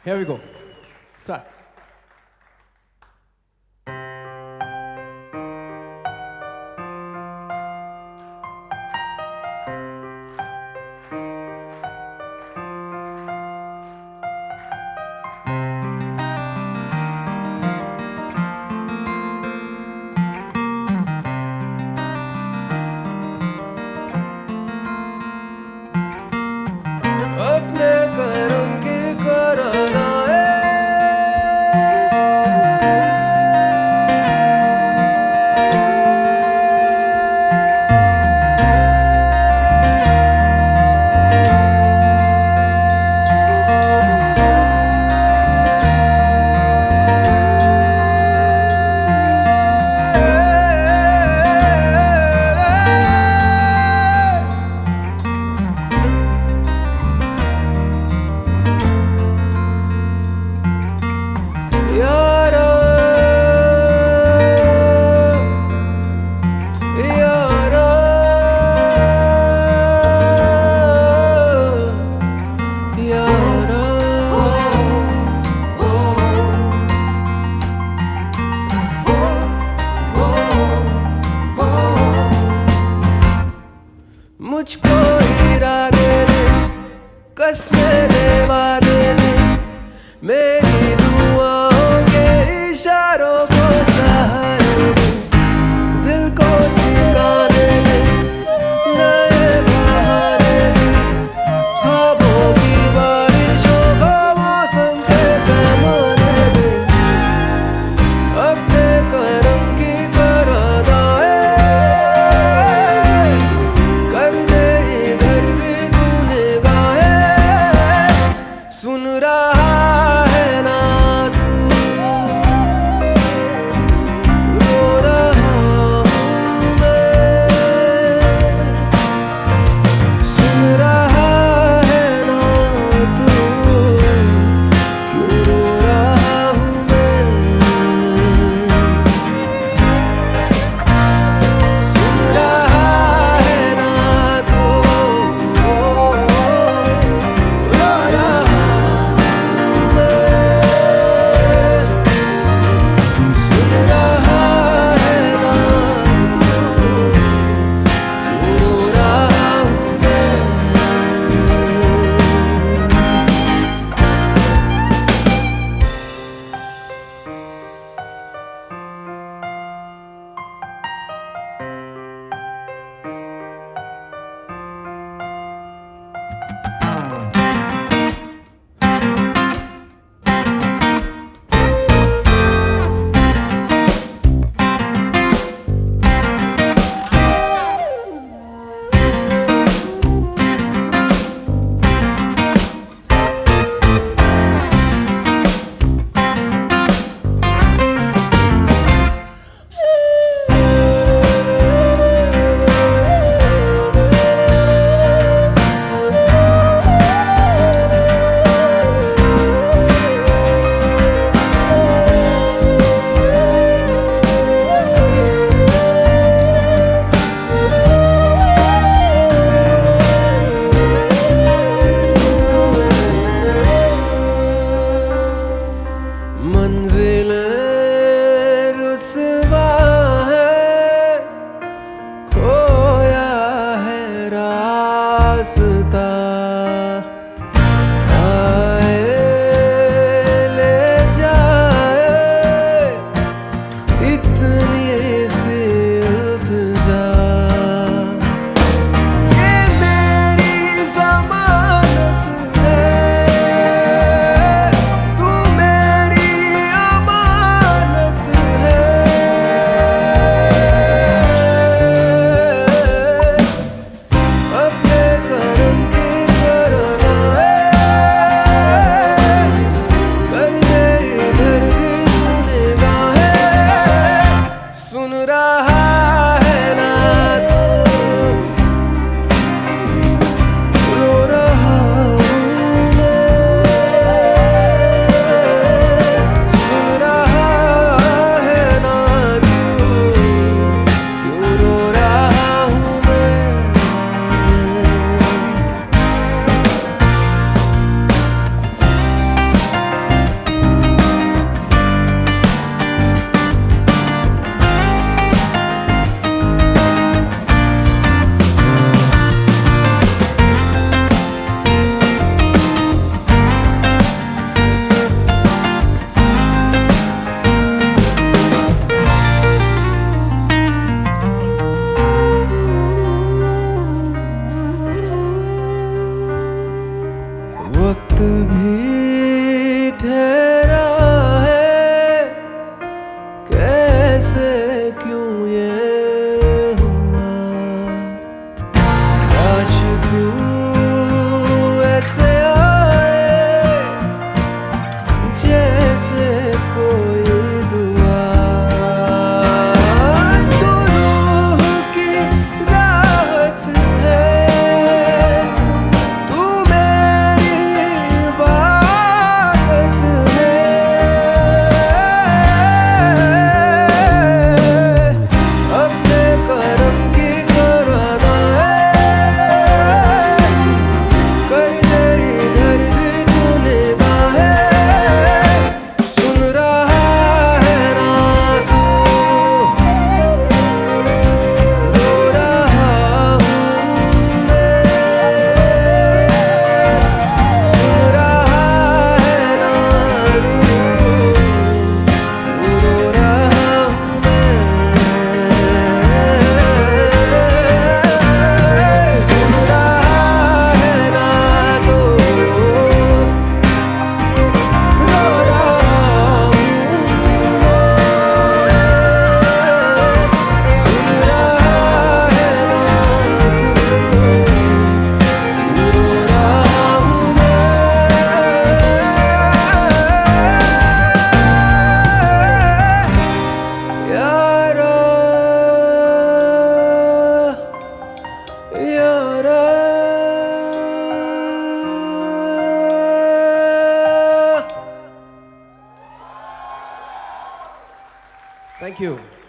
Here we go. Start. अपने कर्म की करनाए यारा यारा यारा मुझको इरादे ने कसमें दे वादे ने मेरी दुआओं के इशारों को सहारे दे दिल को ठिकाने दे नए बहाने दे ख्वाबों की बारिशों का मौसम के पैमाने दे अपने कर्म की करदाए कर दे इधर भी तू निगाहें सुन रहा है ना तू रो रहा हूँ मैं सुन रहा है ना तू क्यों रो रहा हूँ मैं सुन रहा है ना तू रो रहा सुन रहा है ना तू रो रहा हूँ मैं मंजिलें रुस्वा है खोया है रास्ता आए ले जाए इतनी सी इल्तिजा ये मेरी ज़मानत है तू मेरी अमानत है अपने कर्म की तू ऐसे आए जैसे कोई दुआ। तू रूह की राहत है, तू मेरी इबादत है। अपने करम की कराना है, कर दे इधर भी तू निगाहें। सुन रहा है ना तू, रो रहा हूँ मैं। सुन रहा है ना तू, रो रहा हूँ मैं। सुन रहा है ना तू, रो रहा हूँ मैं। सुन रहा है ना तू, रो रहा हूँ मैं। यारा यारा। Thank you.